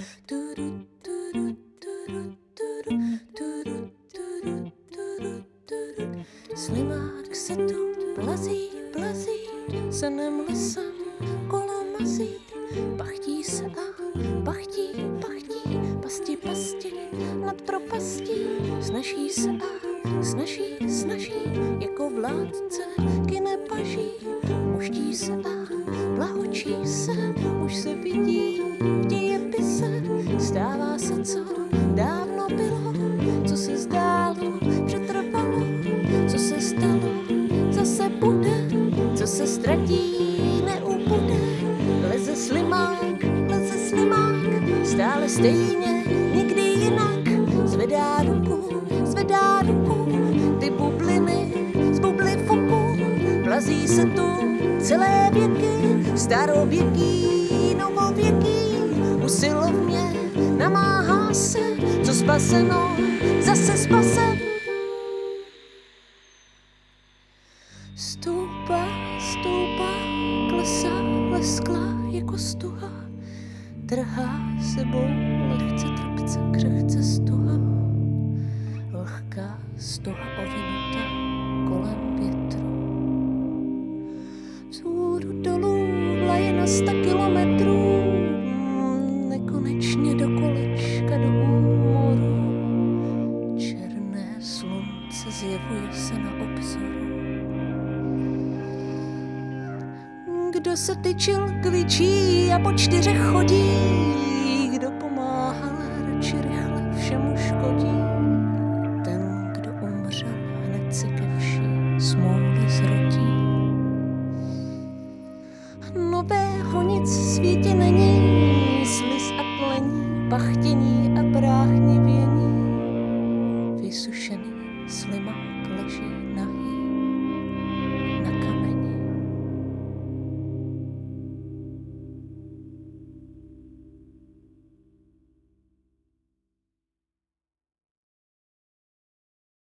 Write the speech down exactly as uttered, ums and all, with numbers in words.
Slimák se tu plazí, plazí, senem lesem kolem mazí, pachtí se a pachtí, pachtí, pasti, pasti, nad propastí, snaží se a snaží, snaží, jako vládce kyne paží, muští se a plahočí se, už se vidí v dějepise, stává se, co dávno bylo, co se zdálo, přetrvalo, co se stalo, zase bude, co se ztratí, neubude. Leze slimák, leze slimák, stále stejně, nikdy jinak. Zvedá ruku, zvedá ruku, ty bubliny z bubly fuku. Plazí se tu celé věky, starověký, novověký. Usilovně namáhá se, co spaseno, zase spase. Stoupá, stoupá, klesá, lesklá jako stuha, trhá sebou lehce trpce, křehce stuha, lehká stuha ovinuta kolem větru. Vzhůru dolů vlaje na sta kilometrů, nekonečně do kolečka, do úmoru. Černé slunce zjevuje se na obzoru. Kdo se tyčil, kvičí a po čtyřech chodí, kdo pomáhal, radši rychle všemu škodí. Ten, kdo umřel, hned se ke vší smůly zrodí. Nového nic v světě není, sliz a tlení, pachtění a bráchnivění. Vysušený slimák leží nahý.